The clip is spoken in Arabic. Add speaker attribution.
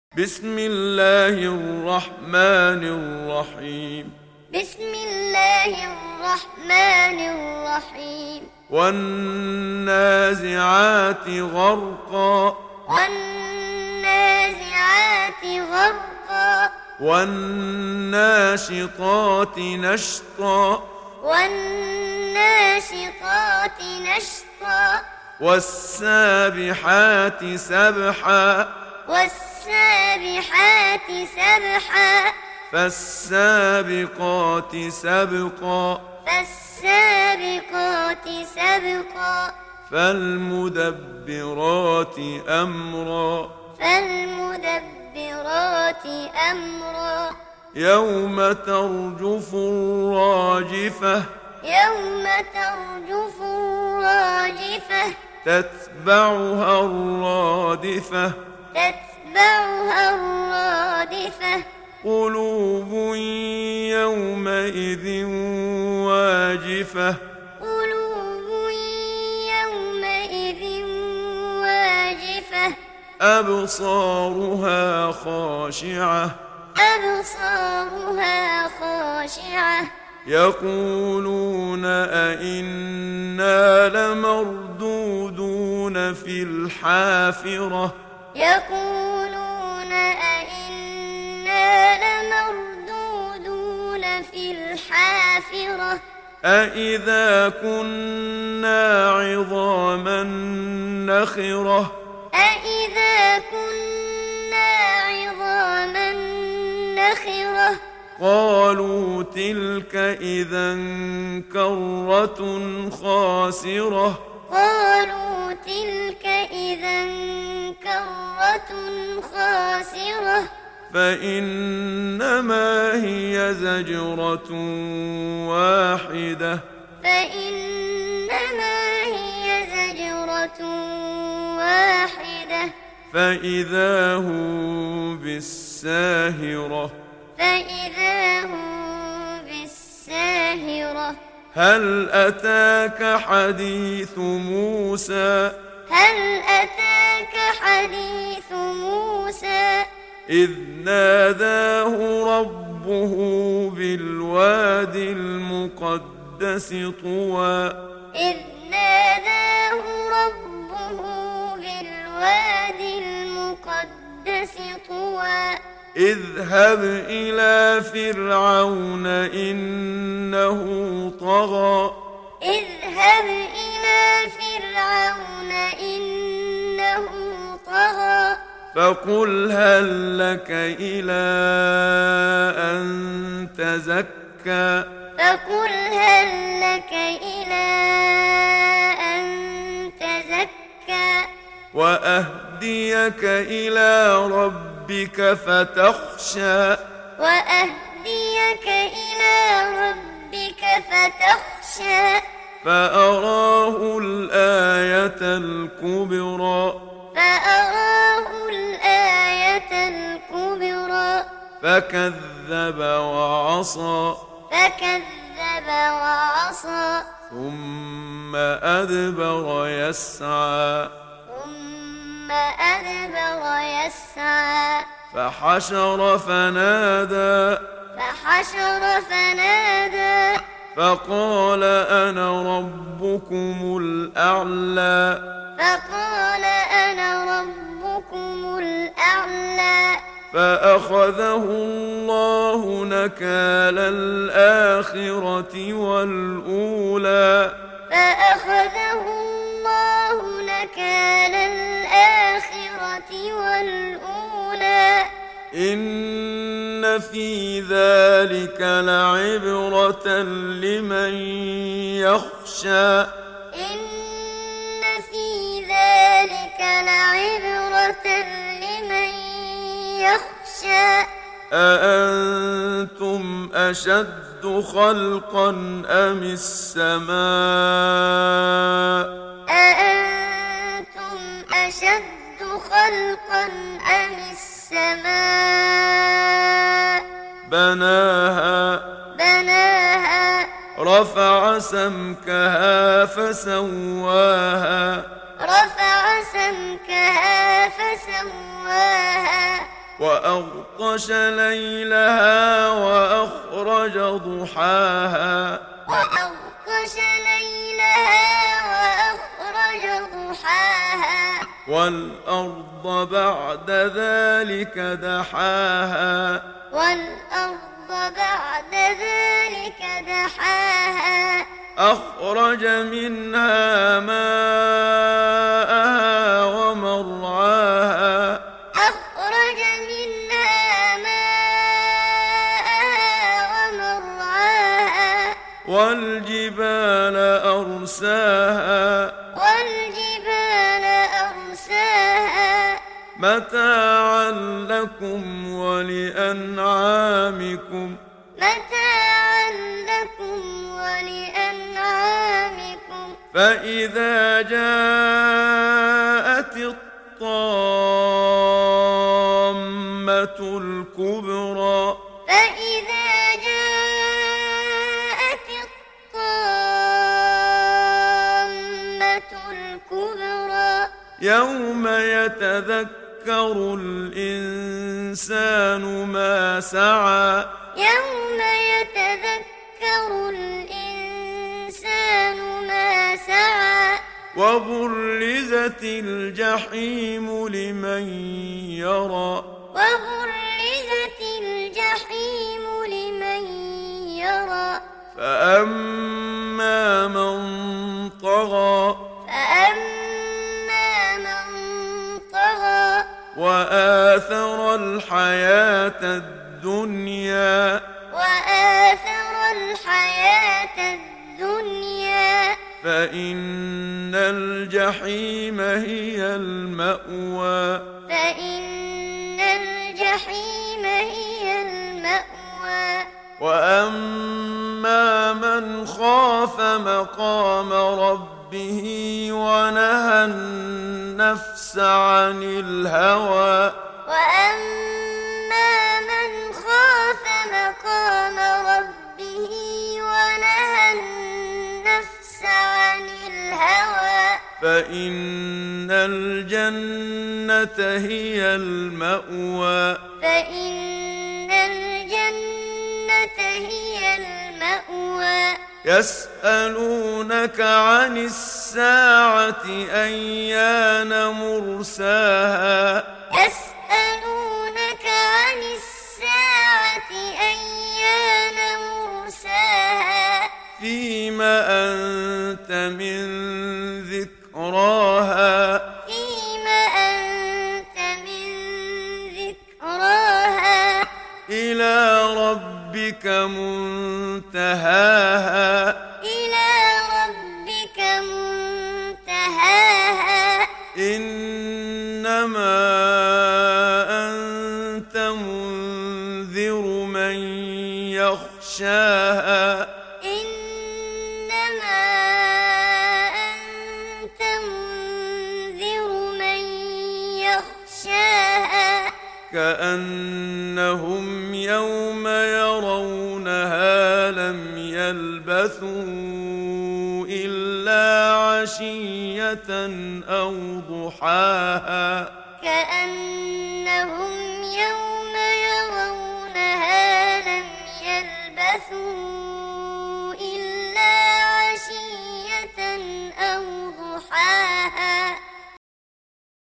Speaker 1: بسم الله الرحمن الرحيم
Speaker 2: بسم الله الرحمن الرحيم
Speaker 1: والنازعات غرقا
Speaker 2: والنازعات غرقا
Speaker 1: والناشطات نشطا
Speaker 2: والناشطات نشطا
Speaker 1: والسابحات سبحا
Speaker 2: والسابحات سبحا
Speaker 1: فالسابقات سبقا
Speaker 2: فالسابقات سبقا
Speaker 1: فالمدبرات أمرا
Speaker 2: فالمدبرات أمرا
Speaker 1: يوم ترجف الراجفة
Speaker 2: يوم ترجف الراجفة
Speaker 1: تتبعها الرادفة
Speaker 2: تتبعها الرادفة
Speaker 1: قلوب يومئذ واجفة
Speaker 2: قلوب يومئذ واجفة
Speaker 1: أبصارها خاشعة
Speaker 2: أبصارها خاشعة
Speaker 1: يقولون أئنا لمردودون في الحافرة
Speaker 2: يقولون أئنا لمردودون في الحافرة
Speaker 1: أئذا كنا عظاما نخرة
Speaker 2: أئذا كنا عظاما نخرة
Speaker 1: قالوا تلك إذا كرة خاسرة
Speaker 2: قالوا تلك إذا كرة خاسرة
Speaker 1: فإنما هي زجرة واحدة
Speaker 2: فإنما هي زجرة واحدة
Speaker 1: فإذا هم بالساهرة
Speaker 2: فإذا هم بالساهرة
Speaker 1: هل أتاك حديث موسى
Speaker 2: هل أتاك حديث موسى
Speaker 1: إذ ناداه ربه بالواد المقدس طوى
Speaker 2: إذ ناداه ربه بالواد المقدس طوى
Speaker 1: اذهب إلى فرعون إنه طغى
Speaker 2: اذهب إلى فرعون إنه طغى
Speaker 1: فقل هل لك إلى أن تزكى
Speaker 2: فقل هل لك إلى أن تزكى
Speaker 1: وأهديك إلى ربك فتخشى
Speaker 2: وأهديك إلى ربك فتخشى
Speaker 1: فأراه الآية الكبرى
Speaker 2: فأراه الآية الكبرى
Speaker 1: فكذب وعصى
Speaker 2: فكذب وعصى
Speaker 1: ثم أدبر يسعى
Speaker 2: ثم أدبر يسعى
Speaker 1: فحشر فنادى
Speaker 2: فحشر فنادى
Speaker 1: فقال أنا ربكم الأعلى
Speaker 2: فقال أنا ربكم الأعلى
Speaker 1: فأخذه الله نكال الآخرة والأولى
Speaker 2: فأخذه الله نكال الآخرة والأولى
Speaker 1: إن في ذلك لعبرة لمن يخشى
Speaker 2: إن في ذلك لعبرة لمن يخشى
Speaker 1: أأنتم أشد خلقا أم السماء
Speaker 2: أأنتم أشد خلقا أم السماء
Speaker 1: بناها
Speaker 2: بناها
Speaker 1: رفع سمكها فسواها
Speaker 2: رفع سمكها فسواها
Speaker 1: وأغطش ليلها وأخرج ضحاها
Speaker 2: وأغطش ليلها وأخرج ضحاها
Speaker 1: والأرض بعد ذلك دحاها
Speaker 2: والأرض بعد ذلك دحاها
Speaker 1: أخرج منها ماءها ومرعاها
Speaker 2: أخرج منها ماءها ومرعاها
Speaker 1: والجبال أرساها
Speaker 2: والجبال أرساها
Speaker 1: متاعا لكم ولأنعامكم
Speaker 2: متاعا لكم ولأنعامكم
Speaker 1: فإذا جاءت الطامة الكبرى
Speaker 2: فإذا جاءت الطامة الكبرى
Speaker 1: يوم يتذكر الإنسان ما سعى
Speaker 2: يوم يتذكر الإنسان ما سعى
Speaker 1: وبرزت الجحيم لمن يرى
Speaker 2: وبرزت الجحيم لمن يرى
Speaker 1: فأما من طغى
Speaker 2: فأما من طغى
Speaker 1: وآثر الحياة الدنيا
Speaker 2: وآثر الحياة الدنيا
Speaker 1: فإن الجحيم هي المأوى
Speaker 2: فإن الجحيم هي المأوى
Speaker 1: وأما من خاف مقام ربه ونهى النفس عن الهوى
Speaker 2: وأما من خاف مقام ربه ونهى النفس عن الهوى
Speaker 1: فإن الجنة هي المأوى
Speaker 2: فإن الجنة هي المأوى
Speaker 1: يسألونك عن الساعة أيان مرساها
Speaker 2: يسألونك عن الساعة أيان مرساها
Speaker 1: فيما أنت من ذكراها
Speaker 2: فيما أنت من ذكراها
Speaker 1: إلى ربك منتهاها
Speaker 2: إلى ربك منتهاها
Speaker 1: إنما أنت منذر من يخشاها
Speaker 2: إنما أنت منذر من يخشاها
Speaker 1: كأنهم يوم يرونها لم يلبثوا إلا عشية أو ضحاها
Speaker 2: كأنهم يوم يرونها لم يلبثوا